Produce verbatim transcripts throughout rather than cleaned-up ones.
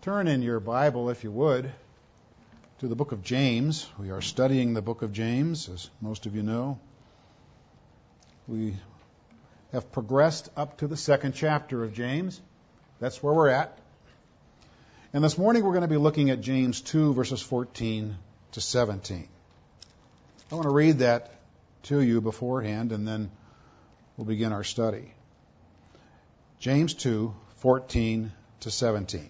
Turn in your Bible, if you would, to the book of James. We are studying the book of James, as most of you know. We have progressed up to the second chapter of James. That's where we're at. And this morning we're going to be looking at James two, verses fourteen to seventeen. I want to read that to you beforehand, and then we'll begin our study. James two, fourteen to seventeen.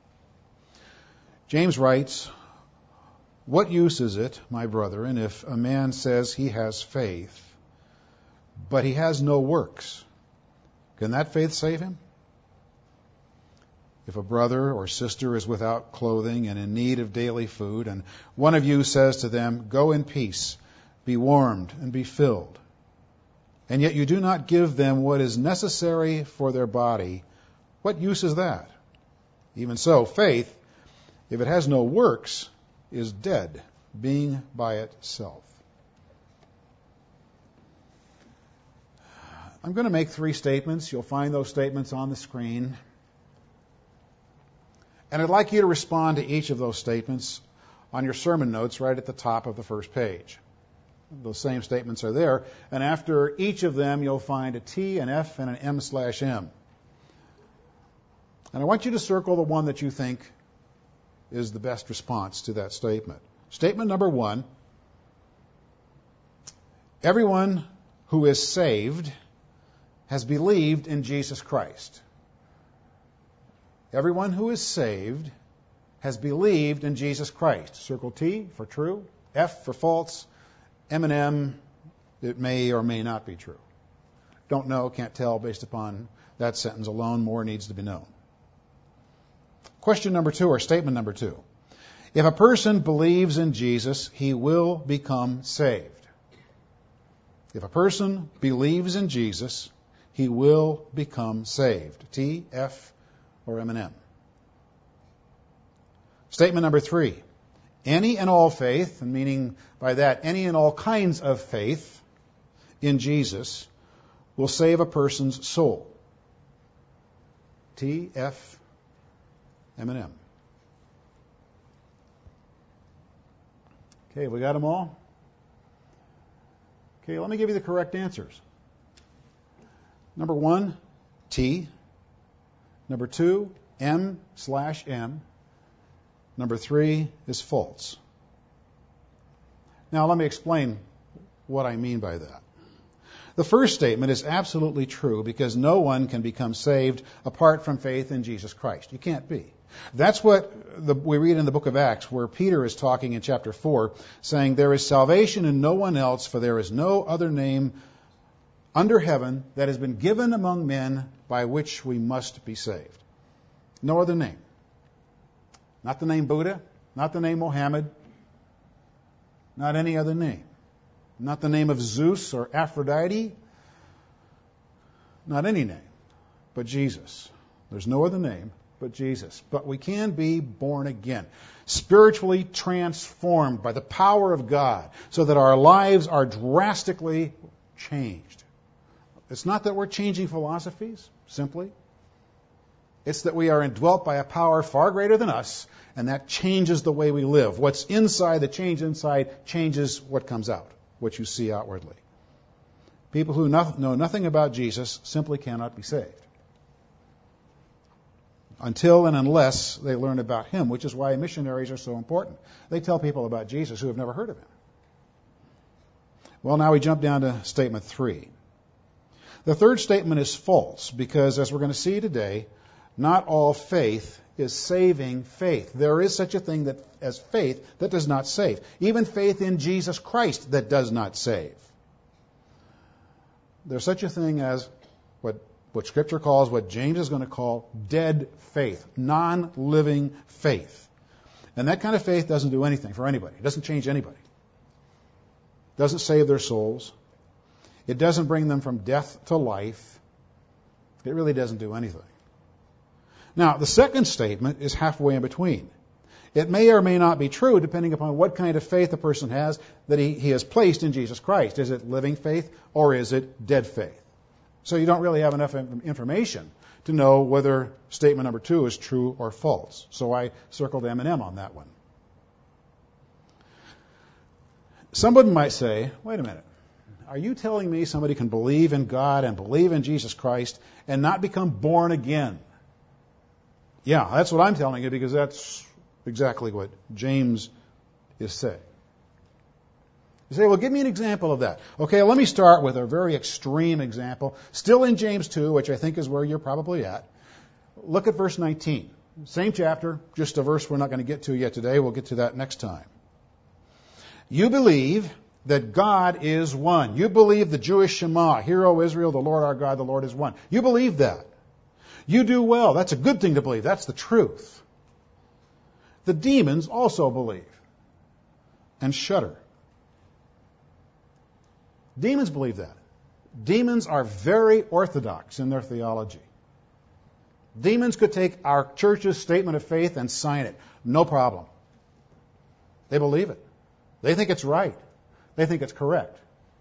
James writes, "What use is it, my brethren, if a man says he has faith, but he has no works? Can that faith save him? If a brother or sister is without clothing and in need of daily food, and one of you says to them, 'Go in peace, be warmed and be filled,' and yet you do not give them what is necessary for their body, what use is that? Even so, faith, if it has no works, is dead, being by itself." I'm going to make three statements. You'll find those statements on the screen. And I'd like you to respond to each of those statements on your sermon notes right at the top of the first page. Those same statements are there. And after each of them, you'll find a T, an F, and an M slash M. And I want you to circle the one that you think is the best response to that statement. Statement number one: everyone who is saved has believed in Jesus Christ. Everyone who is saved has believed in Jesus Christ. Circle T for true, F for false, M and M, it may or may not be true. Don't know, can't tell based upon that sentence alone. More needs to be known. Question number two, or statement number two. If a person believes in Jesus, he will become saved. If a person believes in Jesus, he will become saved. T, F, or M and M. Statement number three. Any and all faith, and meaning by that any and all kinds of faith in Jesus, will save a person's soul. T, F, M and M. Okay, we got them all? Okay, let me give you the correct answers. Number one, T. Number two, M slash M. Number three is false. Now let me explain what I mean by that. The first statement is absolutely true because no one can become saved apart from faith in Jesus Christ. You can't be. That's what the, we read in the book of Acts, where Peter is talking in chapter four, saying, "There is salvation in no one else, for there is no other name under heaven that has been given among men by which we must be saved." No other name. Not the name Buddha, not the name Mohammed, not any other name. Not the name of Zeus or Aphrodite, not any name, but Jesus. There's no other name but Jesus. But we can be born again, spiritually transformed by the power of God, so that our lives are drastically changed. It's not that we're changing philosophies, simply. It's that we are indwelt by a power far greater than us, and that changes the way we live. What's inside, the change inside, changes what comes out, what you see outwardly. People who know nothing about Jesus simply cannot be saved until and unless they learn about Him, which is why missionaries are so important. They tell people about Jesus who have never heard of Him. Well, now we jump down to statement three. The third statement is false because, as we're going to see today, not all faith is saving faith. There is such a thing that as faith that does not save. Even faith in Jesus Christ that does not save. There's such a thing as what, what Scripture calls, what James is going to call, dead faith, non-living faith. And that kind of faith doesn't do anything for anybody. It doesn't change anybody. It doesn't save their souls. It doesn't bring them from death to life. It really doesn't do anything. Now, the second statement is halfway in between. It may or may not be true, depending upon what kind of faith a person has that he, he has placed in Jesus Christ. Is it living faith or is it dead faith? So you don't really have enough information to know whether statement number two is true or false. So I circled M and M on that one. Someone might say, wait a minute, are you telling me somebody can believe in God and believe in Jesus Christ and not become born again? Yeah, that's what I'm telling you, because that's exactly what James is saying. You say, well, give me an example of that. Okay, let me start with a very extreme example, still in James two, which I think is where you're probably at. Look at verse nineteen. Same chapter, just a verse we're not going to get to yet today. We'll get to that next time. You believe that God is one. You believe the Jewish Shema, Hear, O Israel, the Lord our God, the Lord is one. You believe that. You do well. That's a good thing to believe. That's the truth. The demons also believe and shudder. Demons believe that. Demons are very orthodox in their theology. Demons could take our church's statement of faith and sign it. No problem. They believe it. They think it's right. They think it's correct.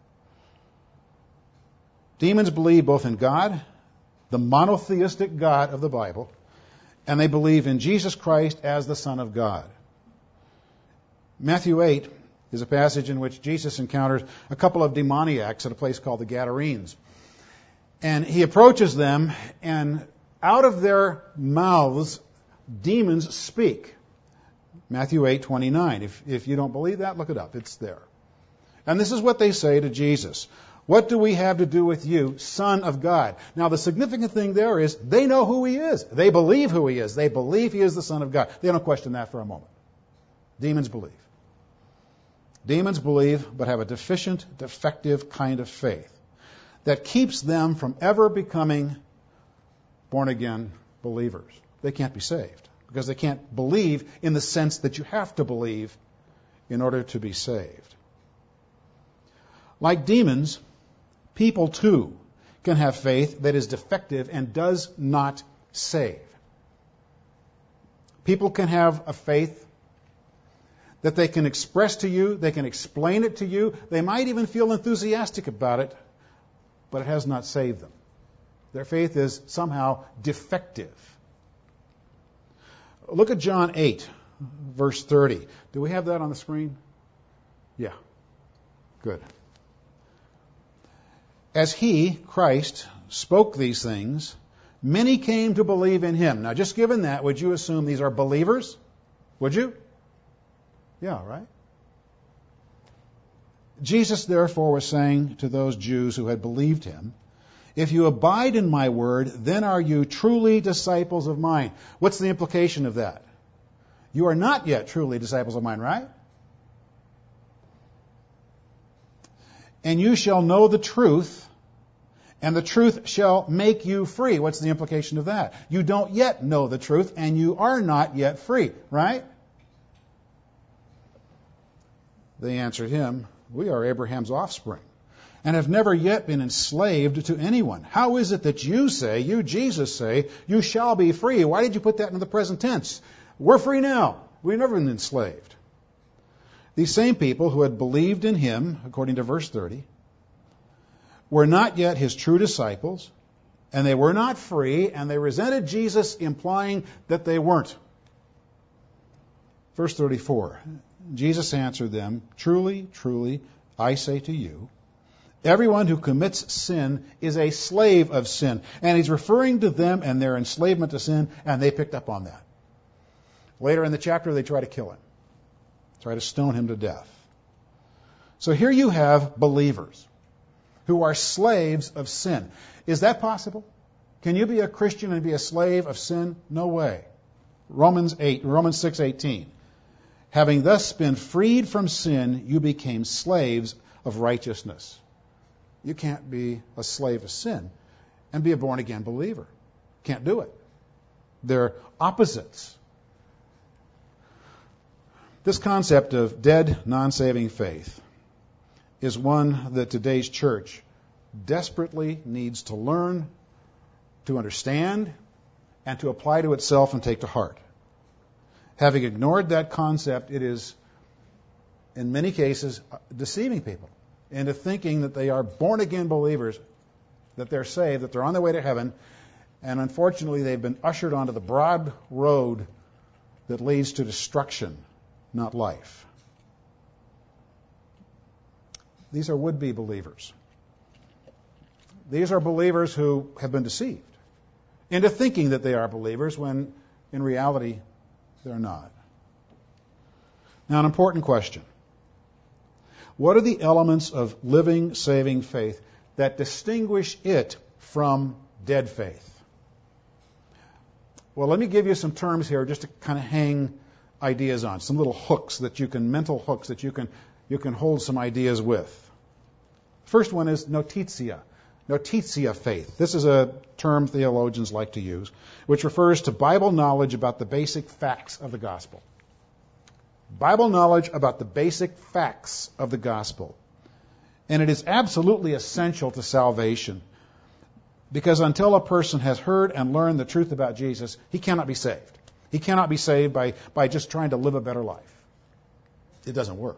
Demons believe both in God, the monotheistic God of the Bible, and they believe in Jesus Christ as the Son of God. Matthew eight is a passage in which Jesus encounters a couple of demoniacs at a place called the Gadarenes. And he approaches them, and out of their mouths, demons speak. Matthew eight twenty-nine. If, if you don't believe that, look it up. It's there. And this is what they say to Jesus. What do we have to do with you, Son of God? Now, the significant thing there is they know who he is. They believe who he is. They believe he is the Son of God. They don't question that for a moment. Demons believe. Demons believe, but have a deficient, defective kind of faith that keeps them from ever becoming born-again believers. They can't be saved because they can't believe in the sense that you have to believe in order to be saved. Like demons, people too can have faith that is defective and does not save. People can have a faith that they can express to you, they can explain it to you, they might even feel enthusiastic about it, but it has not saved them. Their faith is somehow defective. Look at John eight, verse thirty. Do we have that on the screen? Yeah. Good. As he, Christ, spoke these things, many came to believe in him. Now, just given that, would you assume these are believers? Would you? Yeah, right? Jesus, therefore, was saying to those Jews who had believed him, if you abide in my word, then are you truly disciples of mine. What's the implication of that? You are not yet truly disciples of mine, right? And you shall know the truth, and the truth shall make you free. What's the implication of that? You don't yet know the truth, and you are not yet free, right? They answered him, we are Abraham's offspring, and have never yet been enslaved to anyone. How is it that you say, you Jesus say, you shall be free? Why did you put that in the present tense? We're free now. We've never been enslaved. These same people who had believed in him, according to verse thirty, were not yet his true disciples, and they were not free, and they resented Jesus, implying that they weren't. Verse thirty-four, Jesus answered them, truly, truly, I say to you, everyone who commits sin is a slave of sin. And he's referring to them and their enslavement to sin, and they picked up on that. Later in the chapter, they try to kill him, try to stone him to death. So here you have believers who are slaves of sin. Is that possible? Can you be a Christian and be a slave of sin? No way. Romans eight, Romans six eighteen. Having thus been freed from sin, you became slaves of righteousness. You can't be a slave of sin and be a born-again believer. Can't do it. They're opposites. This concept of dead, non-saving faith is one that today's church desperately needs to learn, to understand, and to apply to itself and take to heart. Having ignored that concept, it is, in many cases, deceiving people into thinking that they are born-again believers, that they're saved, that they're on their way to heaven, And unfortunately, they've been ushered onto the broad road that leads to destruction, not life. These are would-be believers. These are believers who have been deceived into thinking that they are believers when in reality they're not. Now, an important question. What are the elements of living, saving faith that distinguish it from dead faith? Well, let me give you some terms here just to kind of hang ideas on, some little hooks that you can, mental hooks that you can, you can hold some ideas with. First one is notitia. Notitia faith. This is a term theologians like to use, which refers to Bible knowledge about the basic facts of the gospel. Bible knowledge about the basic facts of the gospel. And it is absolutely essential to salvation, because until a person has heard and learned the truth about Jesus, he cannot be saved. He cannot be saved by, by just trying to live a better life. It doesn't work.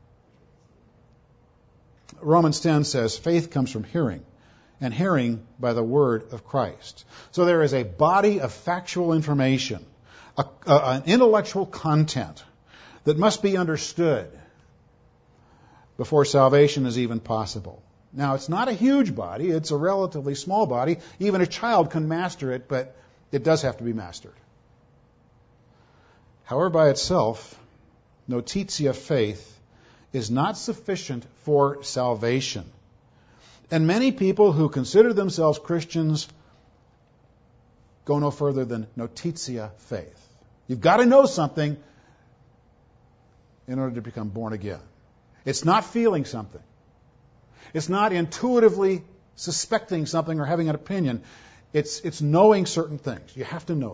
Romans ten says, faith comes from hearing, and hearing by the word of Christ. So there is a body of factual information, a, a, an intellectual content that must be understood before salvation is even possible. Now, it's not a huge body. It's a relatively small body. Even a child can master it, but it does have to be mastered. However, by itself, notitia faith is not sufficient for salvation. And many people who consider themselves Christians go no further than notitia faith. You've got to know something in order to become born again. It's not feeling something. It's not intuitively suspecting something or having an opinion. It's, it's knowing certain things. You have to know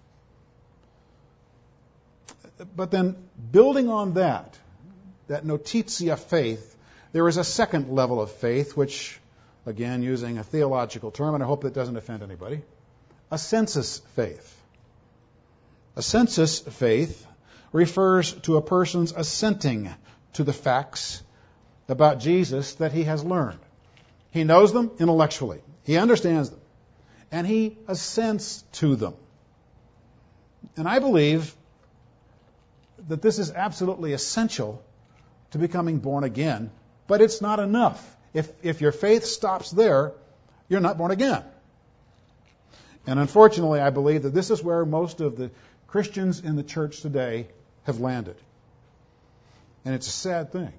them. But then, building on that, that notitia faith, there is a second level of faith, which, again, using a theological term, and I hope that doesn't offend anybody, a census faith. A census faith refers to a person's assenting to the facts about Jesus that he has learned. He knows them intellectually. He understands them. And he assents to them. And I believe that this is absolutely essential to becoming born again, but it's not enough. If, if your faith stops there, you're not born again. And unfortunately, I believe that this is where most of the Christians in the church today have landed. And it's a sad thing.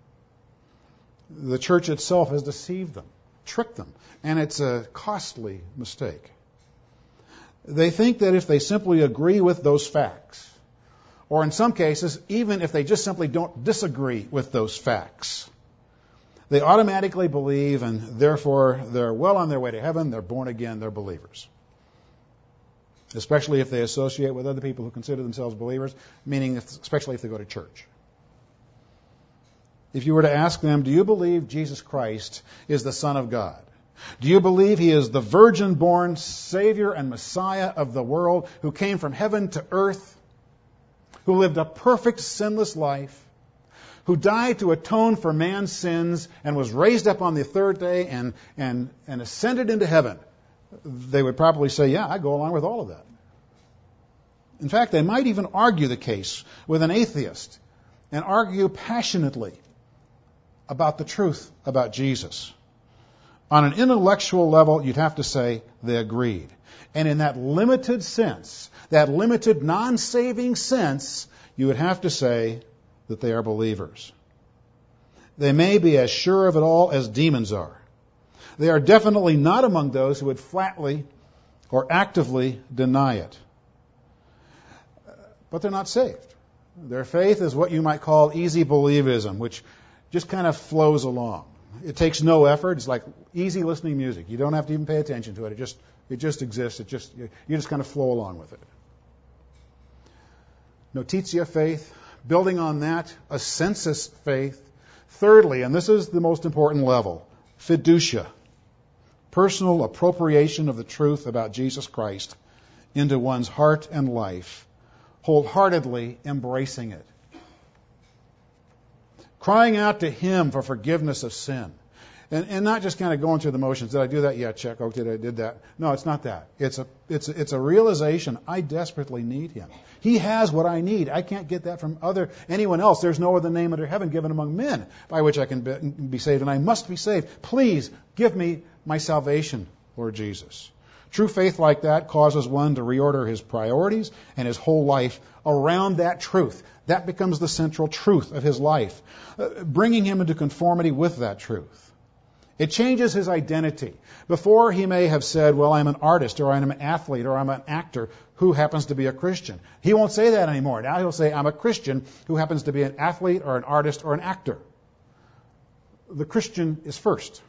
The church itself has deceived them, tricked them, and it's a costly mistake. They think that if they simply agree with those facts, or in some cases, even if they just simply don't disagree with those facts, they automatically believe, and therefore they're well on their way to heaven, they're born again, they're believers. Especially if they associate with other people who consider themselves believers, meaning if, especially if they go to church. If you were to ask them, do you believe Jesus Christ is the Son of God? Do you believe He is the virgin-born Savior and Messiah of the world who came from heaven to earth, who lived a perfect, sinless life, who died to atone for man's sins and was raised up on the third day and, and, and ascended into heaven? They would probably say, yeah, I go along with all of that. In fact, they might even argue the case with an atheist and argue passionately about the truth about Jesus. On an intellectual level, you'd have to say they agreed. And in that limited sense, that limited non-saving sense, you would have to say that they are believers. They may be as sure of it all as demons are. They are definitely not among those who would flatly or actively deny it. But they're not saved. Their faith is what you might call easy believism, which just kind of flows along. It takes no effort. It's like easy listening music. You don't have to even pay attention to it. It just it just exists. It just you just kind of flow along with it. Notitia faith, building on that, a census faith. Thirdly, and this is the most important level, fiducia, personal appropriation of the truth about Jesus Christ into one's heart and life, wholeheartedly embracing it. Crying out to Him for forgiveness of sin. And, and not just kind of going through the motions. Did I do that? Yeah, check. Okay, I did that. No, it's not that. It's a, it's a, it's a realization. I desperately need him. He has what I need. I can't get that from other anyone else. There's no other name under heaven given among men by which I can be, be saved, and I must be saved. Please give me my salvation, Lord Jesus. True faith like that causes one to reorder his priorities and his whole life around that truth. That becomes the central truth of his life, uh, bringing him into conformity with that truth. It changes his identity. Before, he may have said, well, I'm an artist, or I'm an athlete, or I'm an actor who happens to be a Christian. He won't say that anymore. Now he'll say, I'm a Christian who happens to be an athlete, or an artist, or an actor. The Christian is first.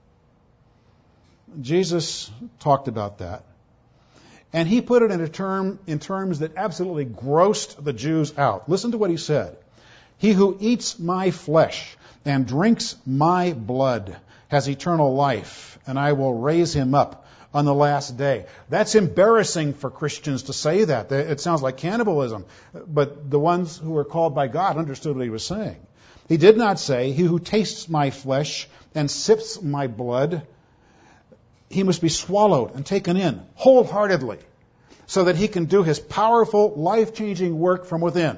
Jesus talked about that. And he put it in a term, in terms that absolutely grossed the Jews out. Listen to what he said. He who eats my flesh and drinks my blood has eternal life, and I will raise him up on the last day. That's embarrassing for Christians to say that. It sounds like cannibalism, but the ones who were called by God understood what he was saying. He did not say, he who tastes my flesh and sips my blood, he must be swallowed and taken in wholeheartedly so that he can do his powerful, life-changing work from within.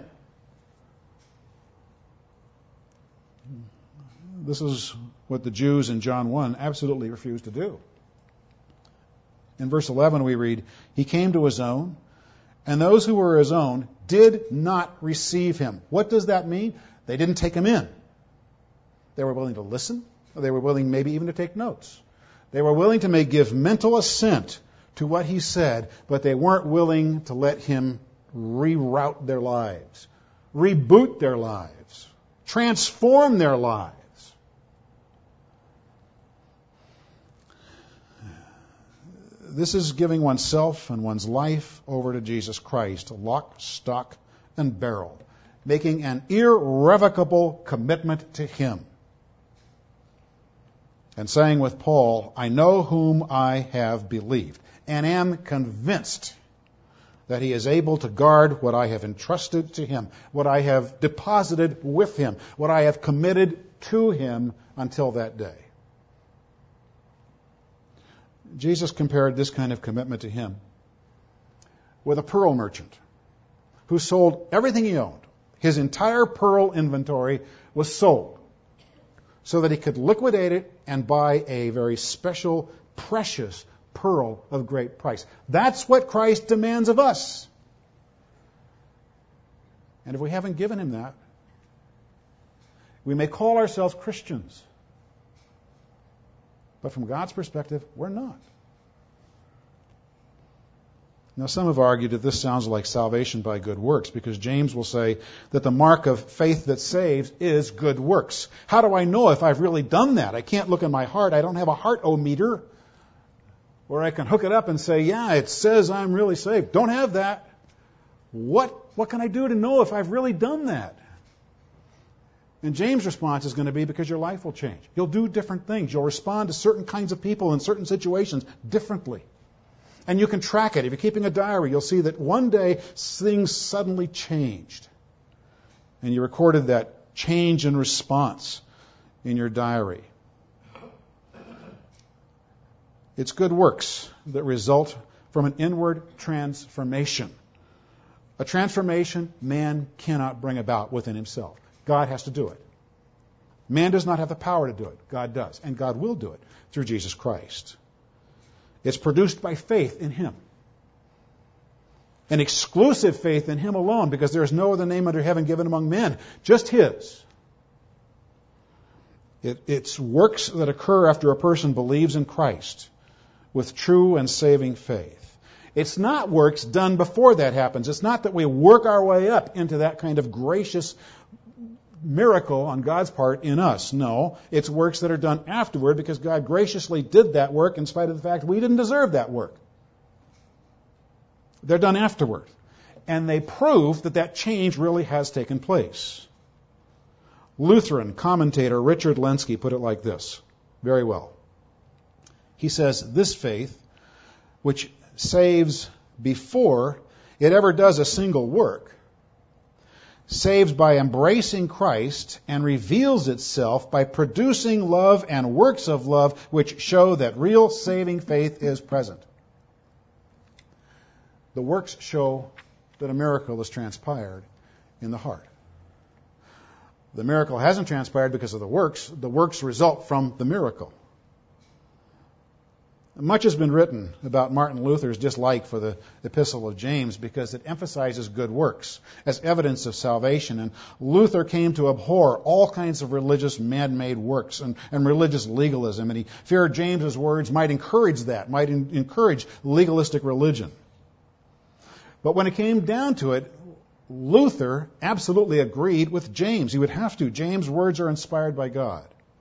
This is what the Jews in John one absolutely refused to do. In verse eleven we read, he came to his own, and those who were his own did not receive him. What does that mean? They didn't take him in. They were willing to listen, or they were willing maybe even to take notes. They were willing to make, give mental assent to what he said, but they weren't willing to let him reroute their lives, reboot their lives, transform their lives. This is giving oneself and one's life over to Jesus Christ, lock, stock, and barrel, making an irrevocable commitment to him. And saying with Paul, I know whom I have believed, and am convinced that he is able to guard what I have entrusted to him, what I have deposited with him, what I have committed to him until that day. Jesus compared this kind of commitment to him with a pearl merchant who sold everything he owned. His entire pearl inventory was sold so that he could liquidate it and buy a very special, precious pearl of great price. That's what Christ demands of us. And if we haven't given him that, we may call ourselves Christians. But from God's perspective, we're not. Now, some have argued that this sounds like salvation by good works, because James will say that the mark of faith that saves is good works. How do I know if I've really done that? I can't look in my heart. I don't have a heart-o-meter where I can hook it up and say, yeah, it says I'm really saved. Don't have that. What, what can I do to know if I've really done that? And James' response is going to be, because your life will change. You'll do different things. You'll respond to certain kinds of people in certain situations differently. And you can track it. If you're keeping a diary, you'll see that one day things suddenly changed. And you recorded that change in response in your diary. It's good works that result from an inward transformation. A transformation man cannot bring about within himself. God has to do it. Man does not have the power to do it. God does. And God will do it through Jesus Christ. It's produced by faith in him. An exclusive faith in him alone, because there is no other name under heaven given among men, just his. It, it's works that occur after a person believes in Christ with true and saving faith. It's not works done before that happens. It's not that we work our way up into that kind of gracious miracle on God's part in us. No, it's works that are done afterward, because God graciously did that work in spite of the fact we didn't deserve that work. They're done afterward. And they prove that that change really has taken place. Lutheran commentator Richard Lenski put it like this, very well. He says, this faith, which saves before it ever does a single work, saves by embracing Christ and reveals itself by producing love and works of love which show that real saving faith is present. The works show that a miracle has transpired in the heart. The miracle hasn't transpired because of the works. The works result from the miracle. Much has been written about Martin Luther's dislike for the Epistle of James because it emphasizes good works as evidence of salvation. And Luther came to abhor all kinds of religious man-made works and, and religious legalism. And he feared James's words might encourage that, might in, encourage legalistic religion. But when it came down to it, Luther absolutely agreed with James. He would have to. James' words are inspired by God.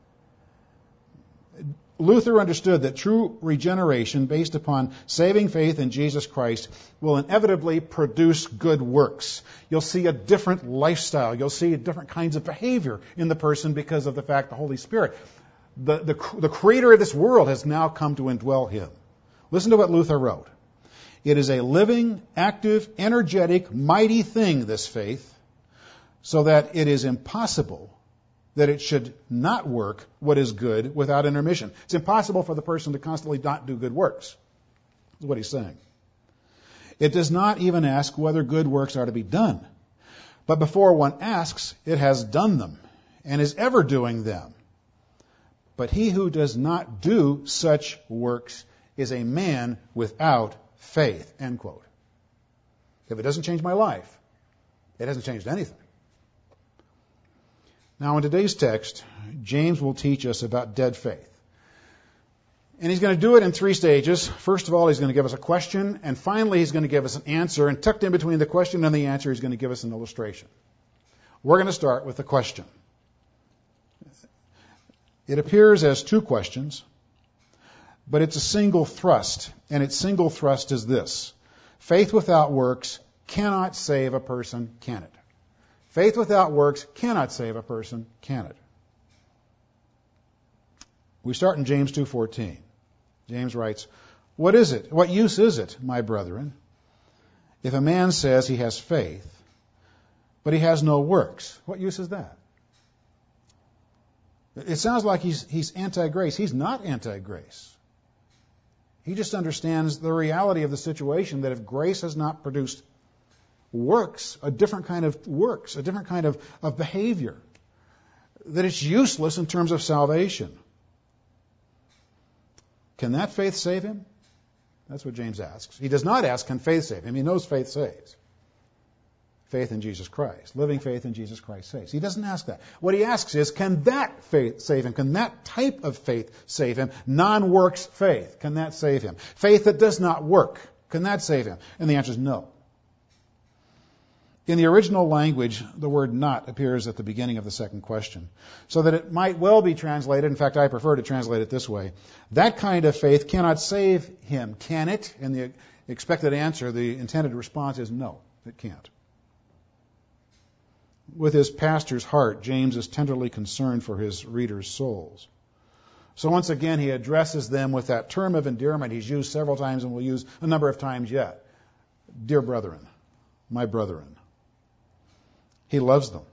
Luther understood that true regeneration based upon saving faith in Jesus Christ will inevitably produce good works. You'll see a different lifestyle. You'll see different kinds of behavior in the person because of the fact the Holy Spirit, the, the, the creator of this world, has now come to indwell him. Listen to what Luther wrote. It is a living, active, energetic, mighty thing, this faith, so that it is impossible that it should not work what is good without intermission. It's impossible for the person to constantly not do good works. That's what he's saying. It does not even ask whether good works are to be done. But before one asks, it has done them and is ever doing them. But he who does not do such works is a man without faith. End quote. If it doesn't change my life, it hasn't changed anything. Now, in today's text, James will teach us about dead faith. And he's going to do it in three stages. First of all, he's going to give us a question, and finally he's going to give us an answer, and tucked in between the question and the answer, he's going to give us an illustration. We're going to start with the question. It appears as two questions, but it's a single thrust, and its single thrust is this. Faith without works cannot save a person, can it? Faith without works cannot save a person, can it? We start in James two fourteen. James writes, "What is it? What use is it, my brethren, if a man says he has faith, but he has no works? What use is that?" It sounds like he's, he's anti-grace. He's not anti-grace. He just understands the reality of the situation that if grace has not produced works, a different kind of works, a different kind of, of behavior, that it's useless in terms of salvation. Can that faith save him? That's what James asks. He does not ask, can faith save him? He knows faith saves. Faith in Jesus Christ. Living faith in Jesus Christ saves. He doesn't ask that. What he asks is, can that faith save him? Can that type of faith save him? Non-works faith. Can that save him? Faith that does not work. Can that save him? And the answer is no. In the original language, the word not appears at the beginning of the second question, so that it might well be translated, in fact, I prefer to translate it this way, that kind of faith cannot save him, can it? And the expected answer, the intended response is no, it can't. With his pastor's heart, James is tenderly concerned for his readers' souls. So once again, he addresses them with that term of endearment he's used several times and will use a number of times yet. Dear brethren, my brethren. He loves them.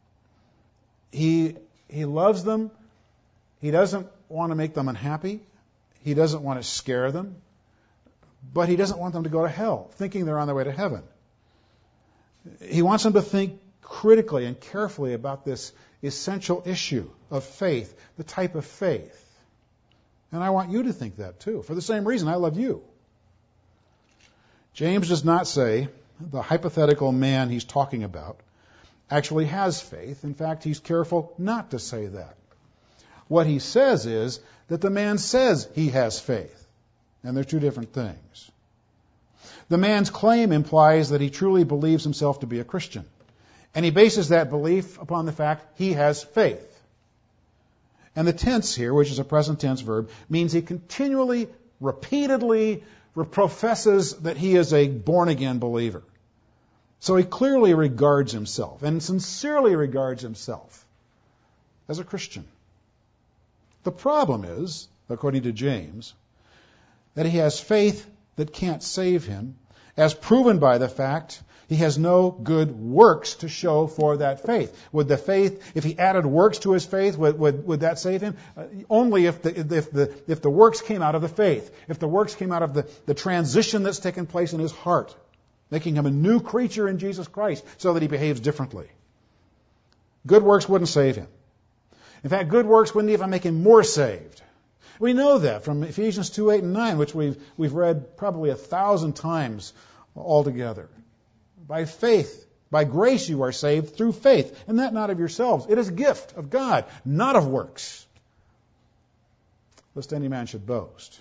He, he loves them. He doesn't want to make them unhappy. He doesn't want to scare them. But he doesn't want them to go to hell, thinking they're on their way to heaven. He wants them to think critically and carefully about this essential issue of faith, the type of faith. And I want you to think that too. For the same reason, I love you. James does not say the hypothetical man he's talking about actually has faith. In fact, he's careful not to say that. What he says is that the man says he has faith. And they're two different things. The man's claim implies that he truly believes himself to be a Christian. And he bases that belief upon the fact he has faith. And the tense here, which is a present tense verb, means he continually, repeatedly professes that he is a born-again believer. So he clearly regards himself and sincerely regards himself as a Christian. The problem is, according to James, that he has faith that can't save him, as proven by the fact He has no good works to show for that faith. Would the faith, if he added works to his faith, would, would, would that save him? Uh, only if the, if, the, if the works came out of the faith. If the works came out of the, the transition that's taken place in his heart, making him a new creature in Jesus Christ so that he behaves differently. Good works wouldn't save him. In fact, good works wouldn't even make him more saved. We know that from Ephesians two, eight, and nine, which we've, we've read probably a thousand times altogether. By faith, by grace you are saved through faith, and that not of yourselves. It is a gift of God, not of works, lest any man should boast.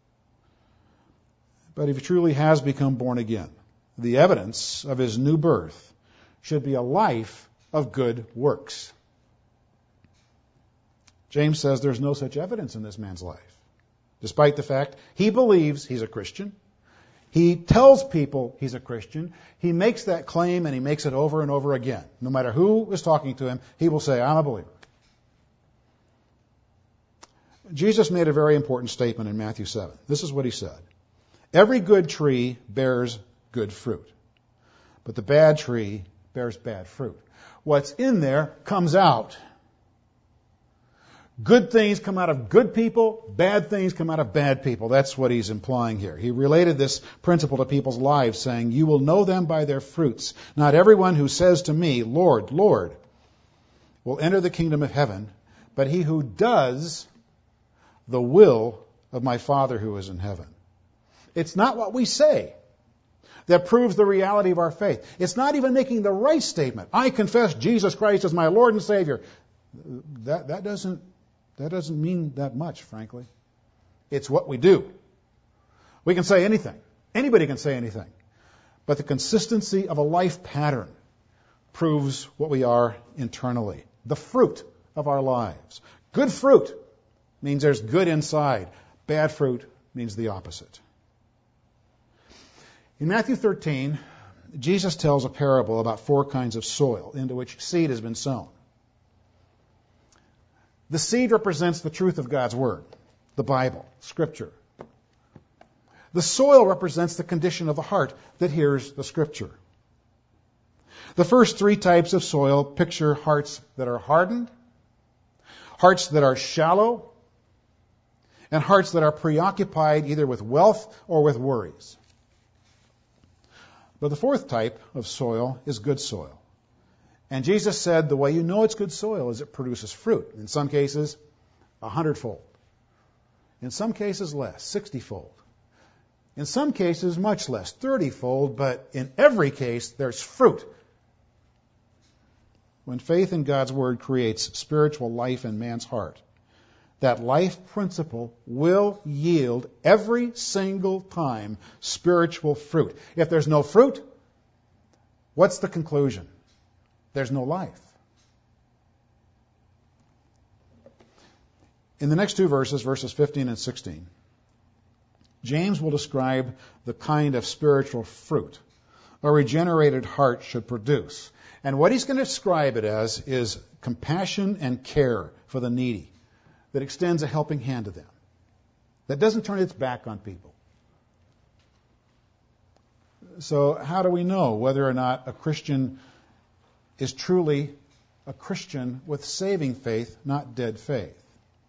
But if he truly has become born again, the evidence of his new birth should be a life of good works. James says there's no such evidence in this man's life, despite the fact he believes he's a Christian. He tells people he's a Christian. He makes that claim, and he makes it over and over again. No matter who is talking to him, he will say, I'm a believer. Jesus made a very important statement in Matthew seven. This is what he said. Every good tree bears good fruit, but the bad tree bears bad fruit. What's in there comes out. Good things come out of good people, bad things come out of bad people. That's what he's implying here. He related this principle to people's lives, saying, you will know them by their fruits. Not everyone who says to me, Lord, Lord, will enter the kingdom of heaven, but he who does the will of my Father who is in heaven. It's not what we say that proves the reality of our faith. It's not even making the right statement. I confess Jesus Christ as my Lord and Savior. That, that doesn't That doesn't mean that much, frankly. It's what we do. We can say anything. Anybody can say anything. But the consistency of a life pattern proves what we are internally. The fruit of our lives. Good fruit means there's good inside. Bad fruit means the opposite. In Matthew thirteen, Jesus tells a parable about four kinds of soil into which seed has been sown. The seed represents the truth of God's Word, the Bible, Scripture. The soil represents the condition of the heart that hears the Scripture. The first three types of soil picture hearts that are hardened, hearts that are shallow, and hearts that are preoccupied either with wealth or with worries. But the fourth type of soil is good soil. And Jesus said the way you know it's good soil is it produces fruit. In some cases, a hundredfold. In some cases, less, sixtyfold. In some cases, much less, thirtyfold. But in every case, there's fruit. When faith in God's Word creates spiritual life in man's heart, that life principle will yield every single time spiritual fruit. If there's no fruit, what's the conclusion? There's no life. In the next two verses, verses fifteen and sixteen, James will describe the kind of spiritual fruit a regenerated heart should produce. And what he's going to describe it as is compassion and care for the needy that extends a helping hand to them, that doesn't turn its back on people. So how do we know whether or not a Christian is truly a Christian with saving faith, not dead faith?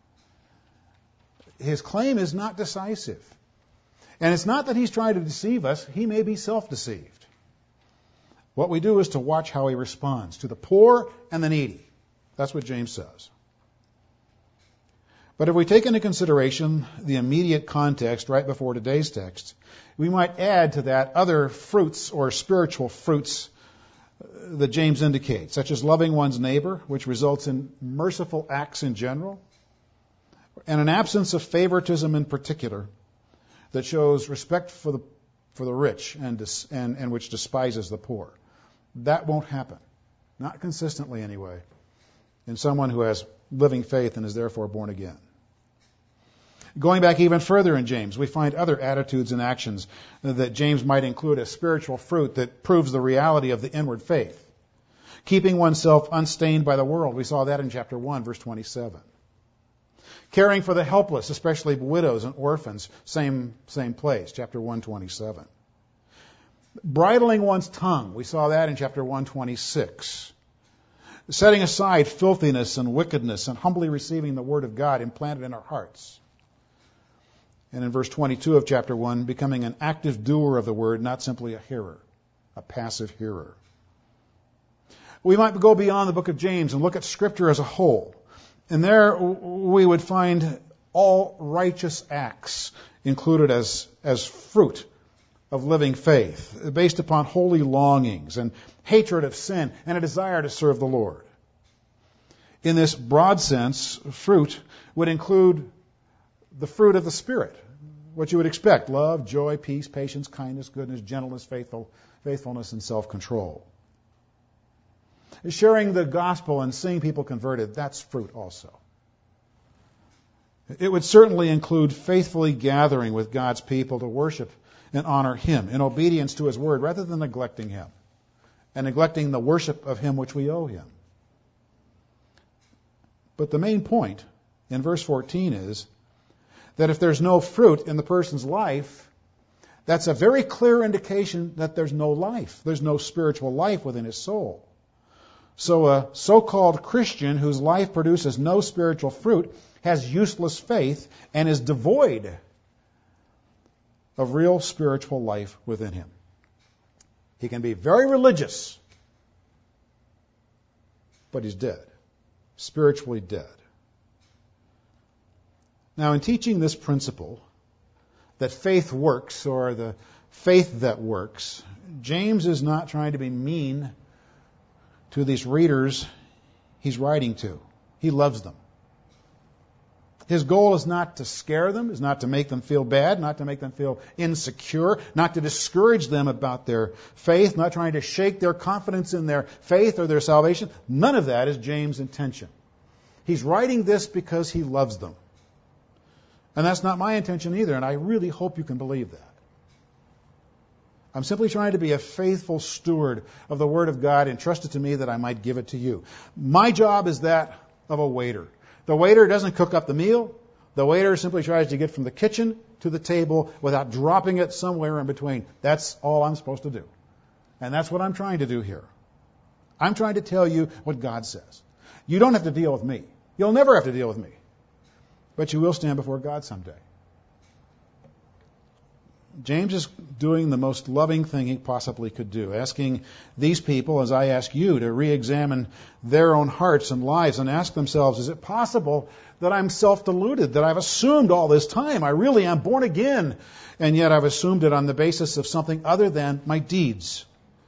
His claim is not decisive. And it's not that he's trying to deceive us. He may be self-deceived. What we do is to watch how he responds to the poor and the needy. That's what James says. But if we take into consideration the immediate context right before today's text, we might add to that other fruits or spiritual fruits that James indicates, such as loving one's neighbor, which results in merciful acts in general, and an absence of favoritism in particular that shows respect for the for the rich and, dis, and, and which despises the poor. That won't happen, not consistently anyway, in someone who has living faith and is therefore born again. Going back even further in James, we find other attitudes and actions that James might include as spiritual fruit that proves the reality of the inward faith. Keeping oneself unstained by the world. We saw that in chapter one, verse twenty-seven. Caring for the helpless, especially widows and orphans. Same, same place, chapter one, twenty-seven. Bridling one's tongue. We saw that in chapter one twenty-six. Setting aside filthiness and wickedness and humbly receiving the word of God implanted in our hearts. And in verse twenty-two of chapter one, becoming an active doer of the word, not simply a hearer, a passive hearer. We might go beyond the book of James and look at Scripture as a whole. And there we would find all righteous acts included as, as fruit of living faith, based upon holy longings and hatred of sin and a desire to serve the Lord. In this broad sense, fruit would include the fruit of the Spirit, what you would expect: love, joy, peace, patience, kindness, goodness, gentleness, faithful, faithfulness, and self-control. Sharing the gospel and seeing people converted, that's fruit also. It would certainly include faithfully gathering with God's people to worship and honor Him in obedience to His word, rather than neglecting Him and neglecting the worship of Him which we owe Him. But the main point in verse fourteen is that if there's no fruit in the person's life, that's a very clear indication that there's no life. There's no spiritual life within his soul. So a so-called Christian whose life produces no spiritual fruit has useless faith and is devoid of real spiritual life within him. He can be very religious, but he's dead, spiritually dead. Now, in teaching this principle, that faith works, or the faith that works, James is not trying to be mean to these readers he's writing to. He loves them. His goal is not to scare them, is not to make them feel bad, not to make them feel insecure, not to discourage them about their faith, not trying to shake their confidence in their faith or their salvation. None of that is James' intention. He's writing this because he loves them. And that's not my intention either, and I really hope you can believe that. I'm simply trying to be a faithful steward of the Word of God entrusted to me that I might give it to you. My job is that of a waiter. The waiter doesn't cook up the meal. The waiter simply tries to get from the kitchen to the table without dropping it somewhere in between. That's all I'm supposed to do. And that's what I'm trying to do here. I'm trying to tell you what God says. You don't have to deal with me. You'll never have to deal with me. But you will stand before God someday. James is doing the most loving thing he possibly could do, asking these people, as I ask you, to re-examine their own hearts and lives and ask themselves, is it possible that I'm self-deluded, that I've assumed all this time I really am born again, and yet I've assumed it on the basis of something other than my deeds?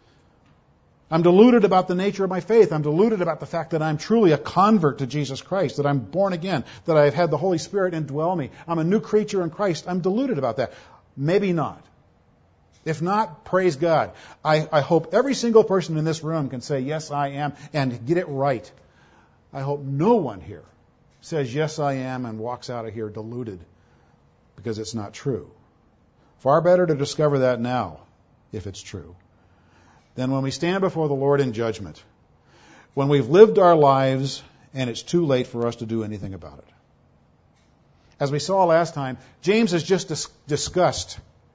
I'm deluded about the nature of my faith. I'm deluded about the fact that I'm truly a convert to Jesus Christ, that I'm born again, that I've had the Holy Spirit indwell me. I'm a new creature in Christ. I'm deluded about that. Maybe not. If not, praise God. I, I hope every single person in this room can say, yes, I am, and get it right. I hope no one here says, yes, I am, and walks out of here deluded, because it's not true. Far better to discover that now, if it's true, than when we stand before the Lord in judgment, when we've lived our lives and it's too late for us to do anything about it. As we saw last time, James has just dis- discussed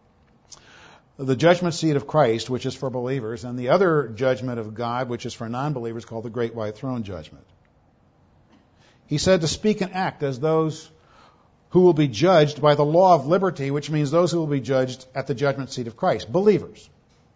the judgment seat of Christ, which is for believers, and the other judgment of God, which is for non-believers, called the Great White Throne Judgment. He said to speak and act as those who will be judged by the law of liberty, which means those who will be judged at the judgment seat of Christ, believers.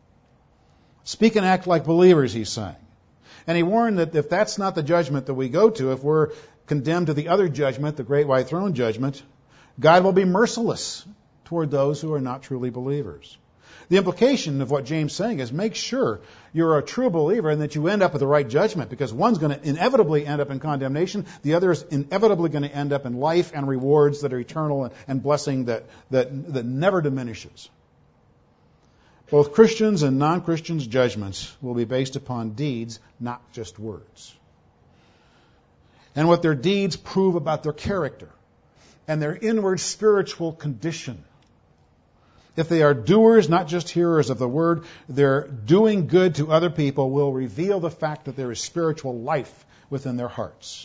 Speak and act like believers, he's saying. And he warned that if that's not the judgment that we go to, if we're condemned to the other judgment, the Great White Throne Judgment, God will be merciless toward those who are not truly believers. The implication of what James is saying is make sure you're a true believer and that you end up with the right judgment, because one's going to inevitably end up in condemnation, the other is inevitably going to end up in life and rewards that are eternal and blessing that, that, that never diminishes. Both Christians and non-Christians' judgments will be based upon deeds, not just words. And what their deeds prove about their character and their inward spiritual condition. If they are doers, not just hearers of the word, their doing good to other people will reveal the fact that there is spiritual life within their hearts.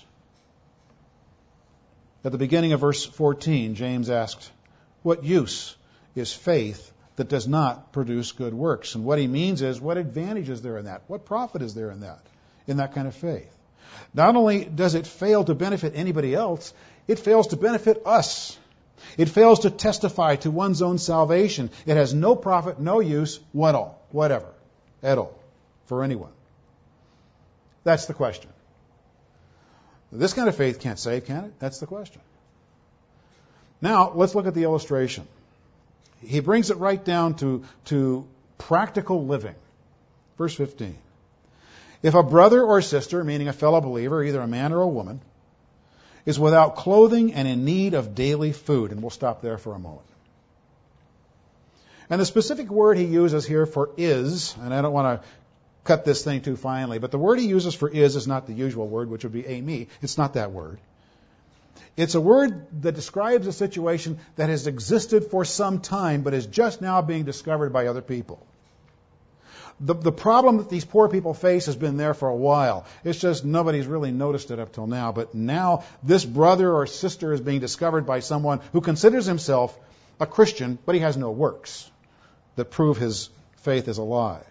At the beginning of verse fourteen, James asked, what use is faith that does not produce good works. And what he means is, what advantage is there in that? What profit is there in that, in that kind of faith? Not only does it fail to benefit anybody else, it fails to benefit us. It fails to testify to one's own salvation. It has no profit, no use, what all, whatever, at all, for anyone. That's the question. This kind of faith can't save, can it? That's the question. Now, let's look at the illustration. He brings it right down to, to practical living. Verse fifteen. If a brother or sister, meaning a fellow believer, either a man or a woman, is without clothing and in need of daily food, and we'll stop there for a moment. And the specific word he uses here for is, and I don't want to cut this thing too finely, but the word he uses for is is not the usual word, which would be eimi. It's not that word. It's a word that describes a situation that has existed for some time, but is just now being discovered by other people. The, the problem that these poor people face has been there for a while. It's just nobody's really noticed it up till now. But now this brother or sister is being discovered by someone who considers himself a Christian, but he has no works that prove his faith is alive.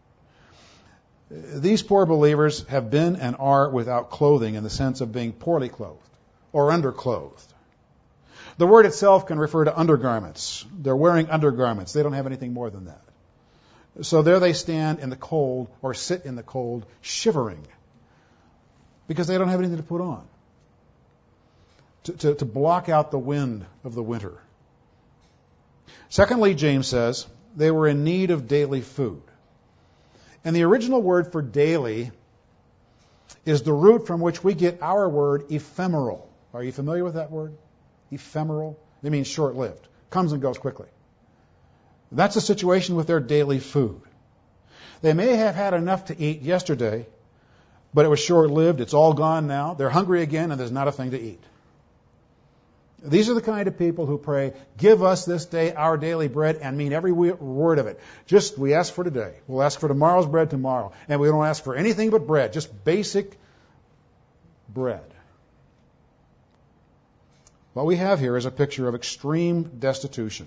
These poor believers have been and are without clothing in the sense of being poorly clothed or underclothed. The word itself can refer to undergarments. They're wearing undergarments. They don't have anything more than that. So there they stand in the cold, or sit in the cold, shivering, because they don't have anything to put on to, to, to block out the wind of the winter. Secondly, James says, they were in need of daily food. And the original word for daily is the root from which we get our word ephemeral. Are you familiar with that word? Ephemeral? It means short-lived. Comes and goes quickly. That's the situation with their daily food. They may have had enough to eat yesterday, but it was short-lived. It's all gone now. They're hungry again, and there's not a thing to eat. These are the kind of people who pray, give us this day our daily bread, and mean every word of it. Just, we ask for today. We'll ask for tomorrow's bread tomorrow. And we don't ask for anything but bread, just basic bread. What we have here is a picture of extreme destitution.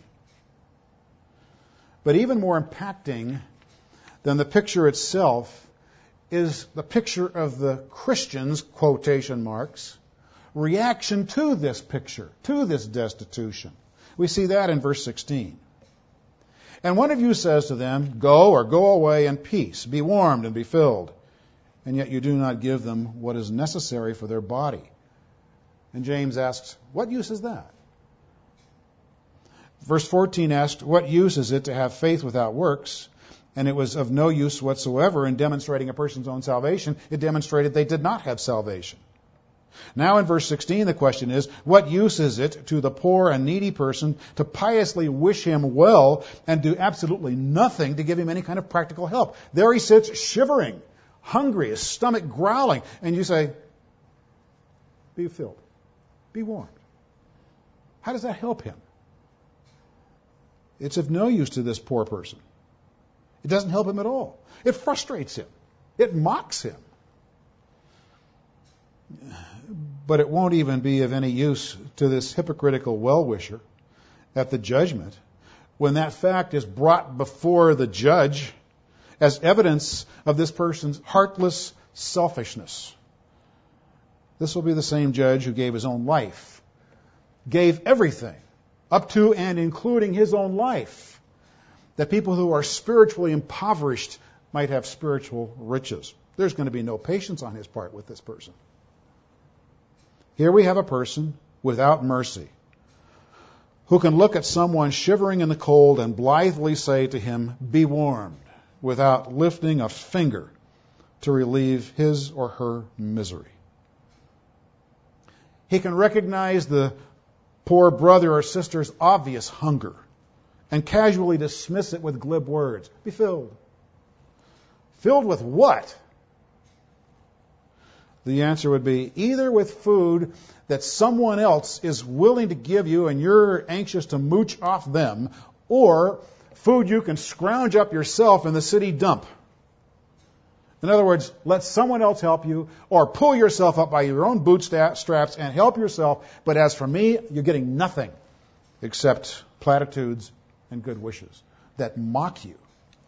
But even more impacting than the picture itself is the picture of the Christians, quotation marks, reaction to this picture, to this destitution. We see that in verse sixteen. And one of you says to them, go or go away in peace, be warmed and be filled. And yet you do not give them what is necessary for their body. And James asks, what use is that? Verse fourteen asked, what use is it to have faith without works? And it was of no use whatsoever in demonstrating a person's own salvation. It demonstrated they did not have salvation. Now in verse sixteen, the question is, what use is it to the poor and needy person to piously wish him well and do absolutely nothing to give him any kind of practical help? There he sits shivering, hungry, his stomach growling, and you say, be filled, be warmed. How does that help him? It's of no use to this poor person. It doesn't help him at all. It frustrates him. It mocks him. But it won't even be of any use to this hypocritical well-wisher at the judgment when that fact is brought before the judge as evidence of this person's heartless selfishness. This will be the same judge who gave his own life, gave everything, up to and including his own life, that people who are spiritually impoverished might have spiritual riches. There's going to be no patience on his part with this person. Here we have a person without mercy who can look at someone shivering in the cold and blithely say to him, be warmed, without lifting a finger to relieve his or her misery. He can recognize the poor brother or sister's obvious hunger and casually dismiss it with glib words. Be filled. Filled with what? The answer would be either with food that someone else is willing to give you and you're anxious to mooch off them, or food you can scrounge up yourself in the city dump. In other words, let someone else help you, or pull yourself up by your own bootstraps and help yourself. But as for me, you're getting nothing except platitudes and good wishes. that mock you.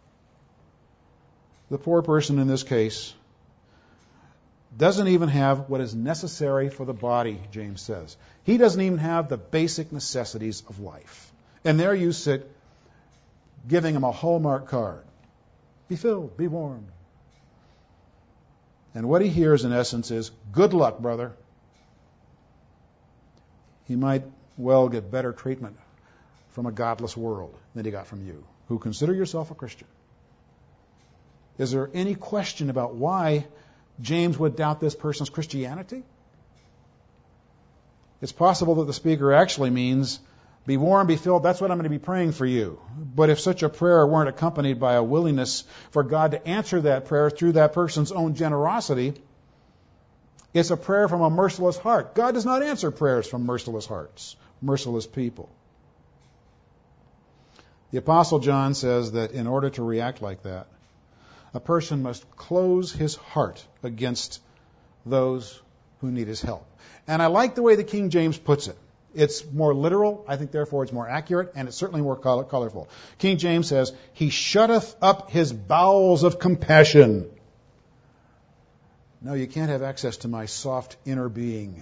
The poor person in this case doesn't even have what is necessary for the body, James says. He doesn't even have the basic necessities of life. And there you sit, giving him a Hallmark card. Be filled, be warm. And what he hears, in essence, is, good luck, brother. He might well get better treatment from a godless world than he got from you, who consider yourself a Christian. Is there any question about why James would doubt this person's Christianity? It's possible that the speaker actually means, be warm, be filled, that's what I'm going to be praying for you. But if such a prayer weren't accompanied by a willingness for God to answer that prayer through that person's own generosity, it's a prayer from a merciless heart. God does not answer prayers from merciless hearts, merciless people. The Apostle John says that in order to react like that, a person must close his heart against those who need his help. And I like the way the King James puts it. It's more literal. I think, therefore, it's more accurate, and it's certainly more colorful. King James says, he shutteth up his bowels of compassion. No, you can't have access to my soft inner being.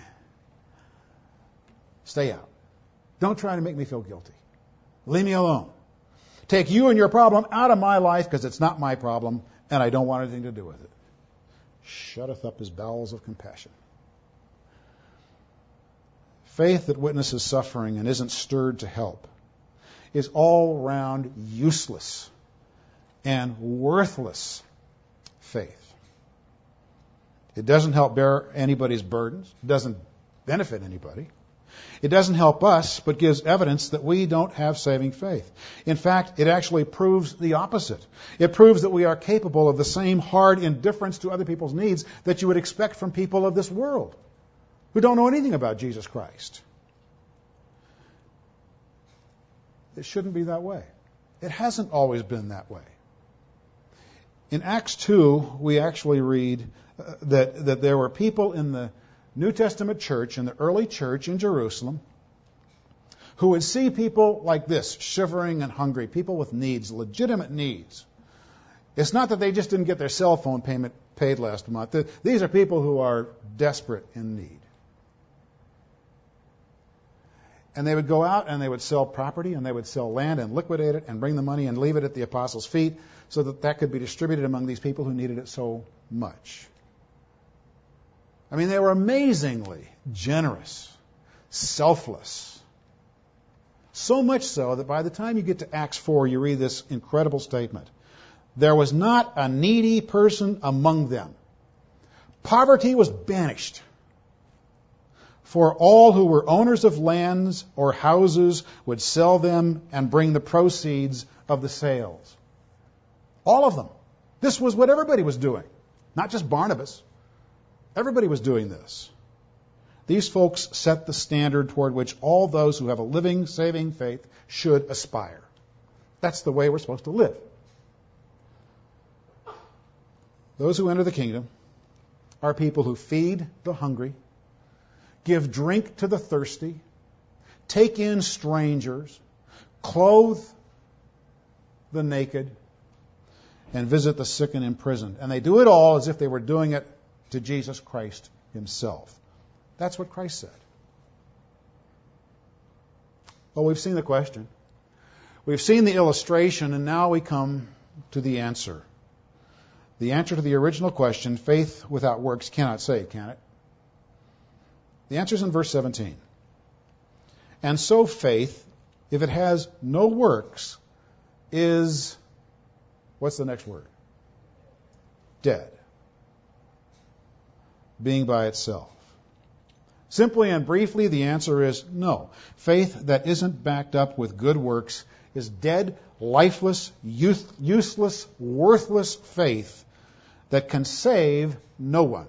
Stay out. Don't try to make me feel guilty. Leave me alone. Take you and your problem out of my life because it's not my problem, and I don't want anything to do with it. Shutteth up his bowels of compassion. Faith that witnesses suffering and isn't stirred to help is all round useless and worthless faith. It doesn't help bear anybody's burdens. It doesn't benefit anybody. It doesn't help us, but gives evidence that we don't have saving faith. In fact, it actually proves the opposite. It proves that we are capable of the same hard indifference to other people's needs that you would expect from people of this world who don't know anything about Jesus Christ. It shouldn't be that way. It hasn't always been that way. In Acts two, we actually read uh, that, that there were people in the New Testament church, in the early church in Jerusalem, who would see people like this, shivering and hungry, people with needs, legitimate needs. It's not that they just didn't get their cell phone payment paid last month. These are people who are desperate in need. And they would go out and they would sell property and they would sell land and liquidate it and bring the money and leave it at the apostles' feet so that that could be distributed among these people who needed it so much. I mean, they were amazingly generous, selfless. So much so that by the time you get to Acts four, you read this incredible statement. There was not a needy person among them. Poverty was banished. For all who were owners of lands or houses would sell them and bring the proceeds of the sales. All of them. This was what everybody was doing. Not just Barnabas. Everybody was doing this. These folks set the standard toward which all those who have a living, saving faith should aspire. That's the way we're supposed to live. Those who enter the kingdom are people who feed the hungry, give drink to the thirsty, take in strangers, clothe the naked, and visit the sick and imprisoned. And they do it all as if they were doing it to Jesus Christ himself. That's what Christ said. Well, we've seen the question. We've seen the illustration, and now we come to the answer. The answer to the original question, faith without works cannot save, can it? The answer is in verse seventeen. And so faith, if it has no works, is, what's the next word? Dead. Being by itself. Simply and briefly, the answer is no. Faith that isn't backed up with good works is dead, lifeless, youth, useless, worthless faith that can save no one.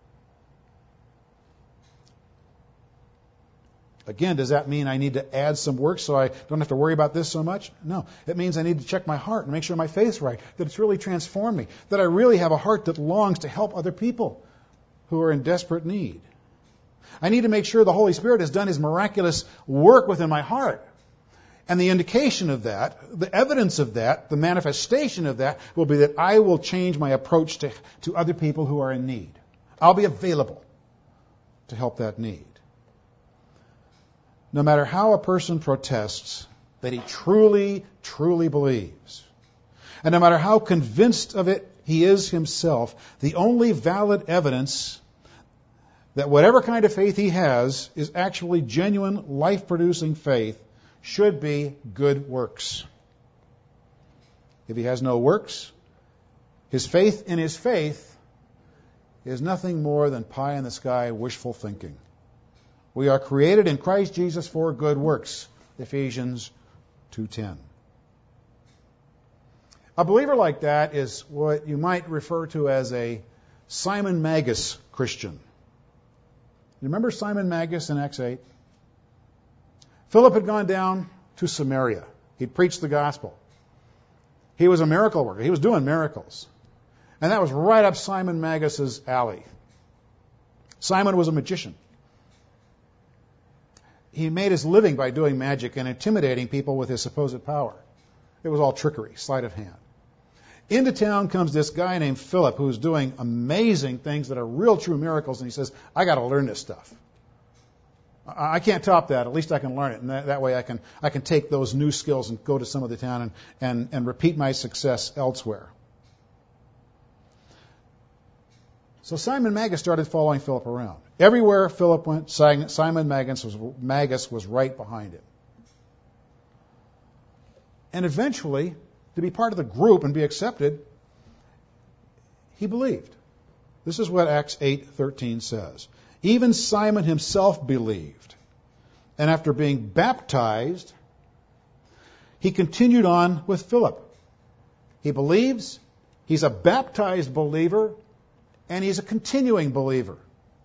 Again, does that mean I need to add some work so I don't have to worry about this so much? No. It means I need to check my heart and make sure my faith's right, that it's really transformed me, that I really have a heart that longs to help other people who are in desperate need. I need to make sure the Holy Spirit has done His miraculous work within my heart. And the indication of that, the evidence of that, the manifestation of that will be that I will change my approach to, to other people who are in need. I'll be available to help that need. No matter how a person protests that he truly, truly believes, and no matter how convinced of it he is himself, the only valid evidence that whatever kind of faith he has is actually genuine, life-producing faith should be good works. If he has no works, his faith in his faith is nothing more than pie-in-the-sky wishful thinking. We are created in Christ Jesus for good works, Ephesians two ten. A believer like that is what you might refer to as a Simon Magus Christian. You remember Simon Magus in Acts eight? Philip had gone down to Samaria. He'd preached the gospel. He was a miracle worker. He was doing miracles. And that was right up Simon Magus's alley. Simon was a magician. He made his living by doing magic and intimidating people with his supposed power. It was all trickery, sleight of hand. Into town comes this guy named Philip who's doing amazing things that are real true miracles, and he says, I got to learn this stuff. I can't top that. At least I can learn it, and that, that way I can I can take those new skills and go to some other town and, and, and repeat my success elsewhere. So Simon Magus started following Philip around. Everywhere Philip went, Simon Magus was, Magus was right behind him. And eventually, to be part of the group and be accepted, he believed. This is what Acts eight thirteen says. Even Simon himself believed. And after being baptized, he continued on with Philip. He believes, he's a baptized believer, and he's a continuing believer.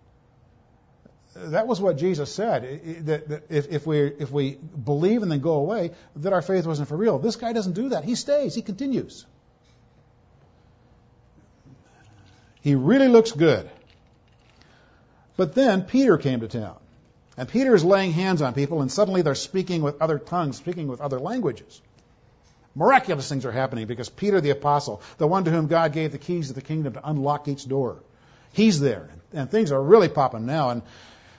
That was what Jesus said, that, that if, if, we, if we believe and then go away, that our faith wasn't for real. This guy doesn't do that. He stays. He continues. He really looks good. But then Peter came to town. And Peter is laying hands on people, and suddenly they're speaking with other tongues, speaking with other languages. Miraculous things are happening because Peter the apostle, the one to whom God gave the keys of the kingdom to unlock each door, he's there. And things are really popping now. And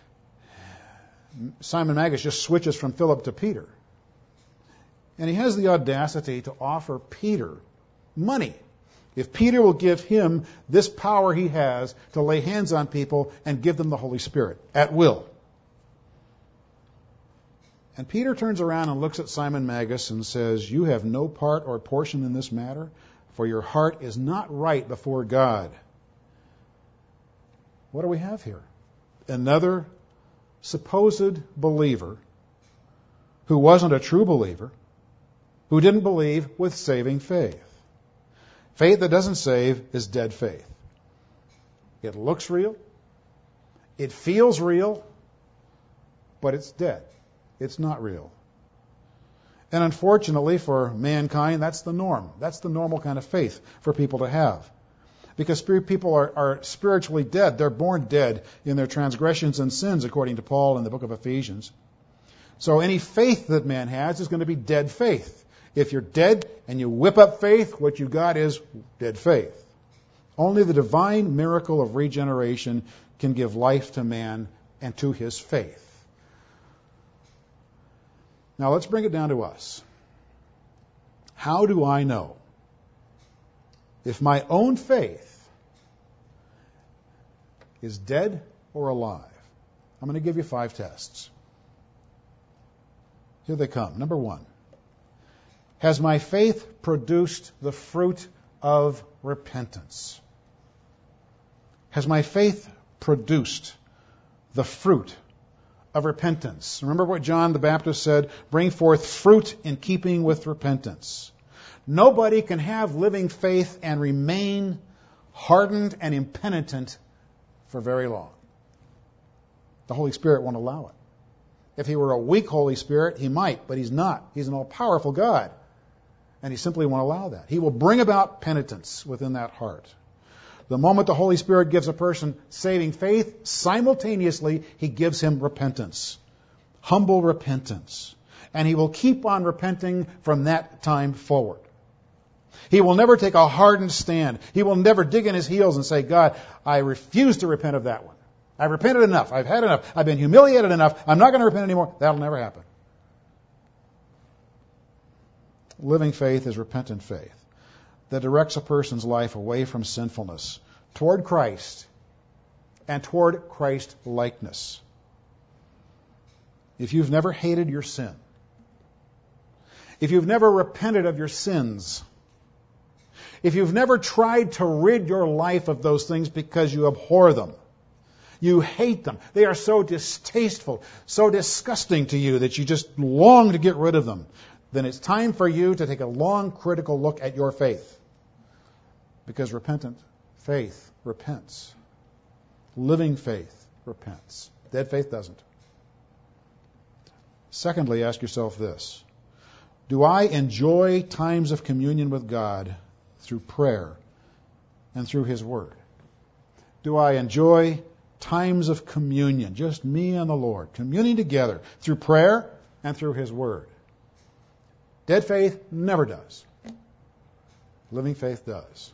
Simon Magus just switches from Philip to Peter. And he has the audacity to offer Peter money. If Peter will give him this power he has to lay hands on people and give them the Holy Spirit at will. And Peter turns around and looks at Simon Magus and says, you have no part or portion in this matter, for your heart is not right before God. What do we have here? Another supposed believer who wasn't a true believer, who didn't believe with saving faith. Faith that doesn't save is dead faith. It looks real. It feels real, but it's dead. It's not real. And unfortunately for mankind, that's the norm. That's the normal kind of faith for people to have. Because people are, are spiritually dead. They're born dead in their transgressions and sins, according to Paul in the book of Ephesians. So any faith that man has is going to be dead faith. If you're dead and you whip up faith, what you got is dead faith. Only the divine miracle of regeneration can give life to man and to his faith. Now let's bring it down to us. How do I know if my own faith is dead or alive? I'm going to give you five tests. Here they come. Number one. Has my faith produced the fruit of repentance? Has my faith produced the fruit of repentance? Remember what John the Baptist said, bring forth fruit in keeping with repentance. Nobody can have living faith and remain hardened and impenitent for very long. The Holy Spirit won't allow it. If he were a weak Holy Spirit, he might, but he's not. He's an all-powerful God. And he simply won't allow that. He will bring about penitence within that heart. The moment the Holy Spirit gives a person saving faith, simultaneously he gives him repentance. Humble repentance. And he will keep on repenting from that time forward. He will never take a hardened stand. He will never dig in his heels and say, God, I refuse to repent of that one. I've repented enough. I've had enough. I've been humiliated enough. I'm not going to repent anymore. That'll never happen. Living faith is repentant faith that directs a person's life away from sinfulness toward Christ and toward Christ-likeness. If you've never hated your sin, if you've never repented of your sins, if you've never tried to rid your life of those things because you abhor them, you hate them, they are so distasteful, so disgusting to you that you just long to get rid of them, then it's time for you to take a long, critical look at your faith. Because repentant faith repents. Living faith repents. Dead faith doesn't. Secondly, ask yourself this. Do I enjoy times of communion with God through prayer and through His Word? Do I enjoy times of communion, just me and the Lord, communing together through prayer and through His Word? Dead faith never does. Living faith does.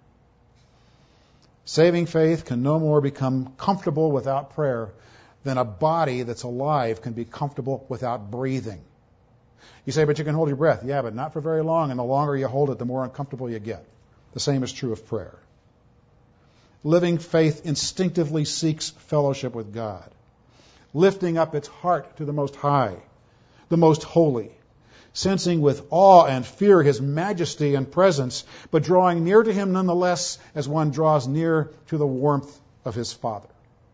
Saving faith can no more become comfortable without prayer than a body that's alive can be comfortable without breathing. You say, but you can hold your breath. Yeah, but not for very long, and the longer you hold it, the more uncomfortable you get. The same is true of prayer. Living faith instinctively seeks fellowship with God, lifting up its heart to the Most High, the Most Holy, sensing with awe and fear His majesty and presence, but drawing near to Him nonetheless as one draws near to the warmth of his Father.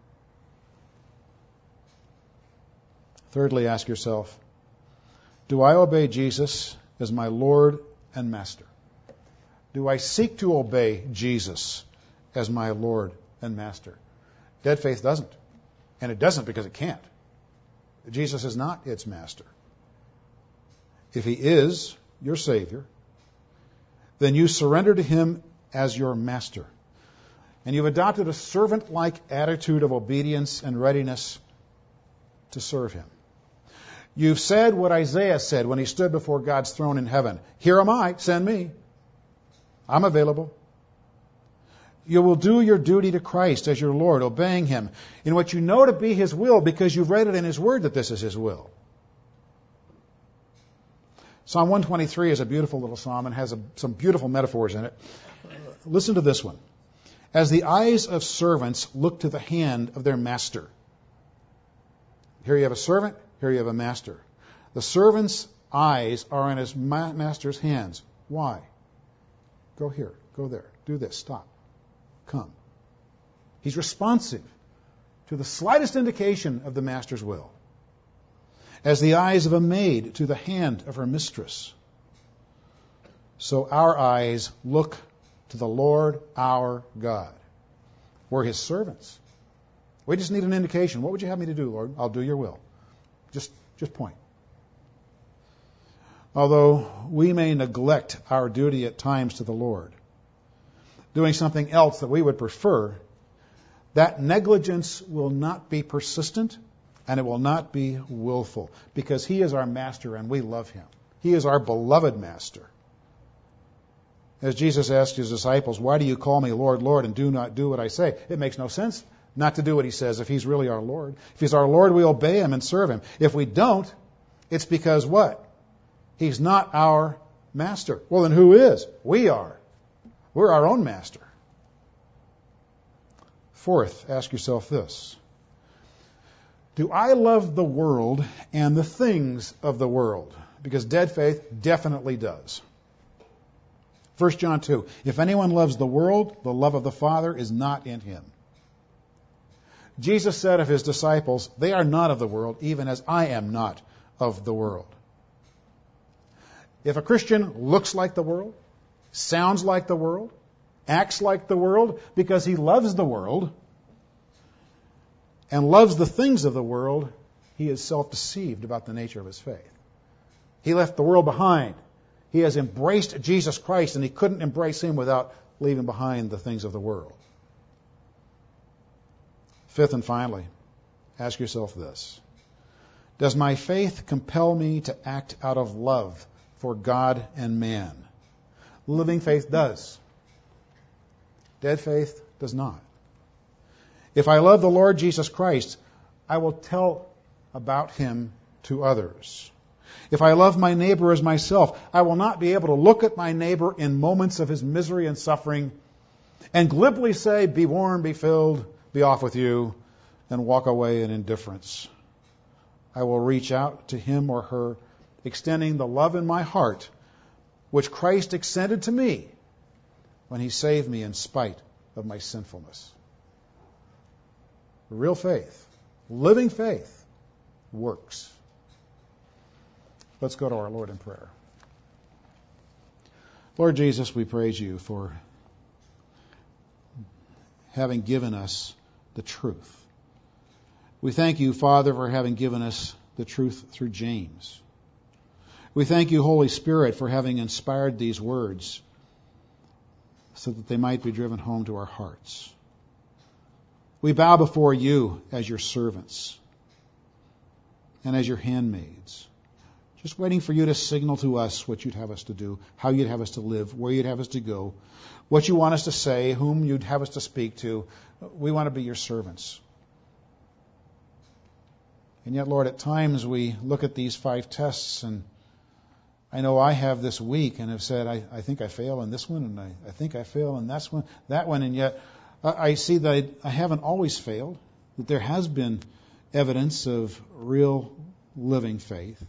Thirdly, ask yourself, do I obey Jesus as my Lord and Master? Do I seek to obey Jesus as my Lord and Master? Dead faith doesn't. And it doesn't because it can't. Jesus is not its master. If He is your Savior, then you surrender to Him as your master. And you've adopted a servant-like attitude of obedience and readiness to serve Him. You've said what Isaiah said when he stood before God's throne in heaven. Here am I, send me. I'm available. You will do your duty to Christ as your Lord, obeying Him in what you know to be His will because you've read it in His Word that this is His will. Psalm one twenty-three is a beautiful little psalm and has a, some beautiful metaphors in it. Listen to this one. As the eyes of servants look to the hand of their master. Here you have a servant, here you have a master. The servant's eyes are in his ma- master's hands. Why? Go here, go there, do this, stop, come. He's responsive to the slightest indication of the master's will. As the eyes of a maid to the hand of her mistress, so our eyes look to the Lord our God. We're His servants. We just need an indication. What would you have me to do, Lord? I'll do your will. Just, just point. Although we may neglect our duty at times to the Lord, doing something else that we would prefer, that negligence will not be persistent and it will not be willful, because He is our master and we love Him. He is our beloved master. As Jesus asked His disciples, why do you call me Lord, Lord, and do not do what I say? It makes no sense not to do what He says if He's really our Lord. If He's our Lord, we obey Him and serve Him. If we don't, it's because what? He's not our master. Well, then who is? We are. We're our own master. Fourth, ask yourself this. Do I love the world and the things of the world? Because dead faith definitely does. First John two, if anyone loves the world, the love of the Father is not in him. Jesus said of His disciples, they are not of the world, even as I am not of the world. If a Christian looks like the world, sounds like the world, acts like the world because he loves the world and loves the things of the world, he is self-deceived about the nature of his faith. He left the world behind. He has embraced Jesus Christ, and he couldn't embrace Him without leaving behind the things of the world. Fifth and finally, ask yourself this. Does my faith compel me to act out of love for God and man? Living faith does. Dead faith does not. If I love the Lord Jesus Christ, I will tell about him to others. If I love my neighbor as myself, I will not be able to look at my neighbor in moments of his misery and suffering and glibly say, be warmed, be filled, be off with you, and walk away in indifference. I will reach out to him or her, extending the love in my heart, which Christ extended to me when he saved me in spite of my sinfulness. Real faith, living faith, works. Let's go to our Lord in prayer. Lord Jesus, we praise you for having given us the truth. We thank you, Father, for having given us the truth through James. We thank you, Holy Spirit, for having inspired these words so that they might be driven home to our hearts. We bow before you as your servants and as your handmaids, just waiting for you to signal to us what you'd have us to do, how you'd have us to live, where you'd have us to go, what you want us to say, whom you'd have us to speak to. We want to be your servants. And yet, Lord, at times we look at these five tests, and I know I have this week and have said, I, I think I fail in this one, and I, I think I fail in this one, that one, and yet I, I see that I, I haven't always failed, that there has been evidence of real living faith.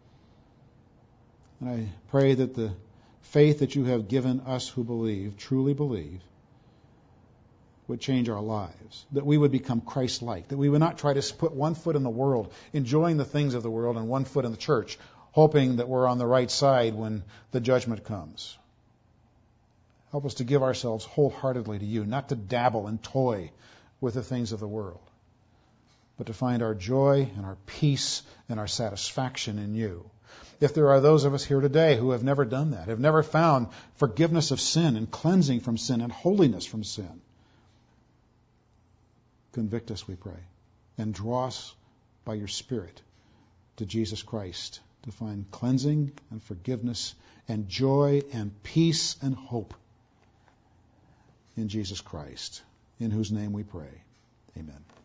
And I pray that the faith that you have given us who believe, truly believe, would change our lives, that we would become Christ-like, that we would not try to put one foot in the world, enjoying the things of the world, and one foot in the church, hoping that we're on the right side when the judgment comes. Help us to give ourselves wholeheartedly to you, not to dabble and toy with the things of the world, but to find our joy and our peace and our satisfaction in you. If there are those of us here today who have never done that, have never found forgiveness of sin and cleansing from sin and holiness from sin, convict us, we pray, and draw us by your Spirit to Jesus Christ to find cleansing and forgiveness and joy and peace and hope in Jesus Christ, in whose name we pray. Amen.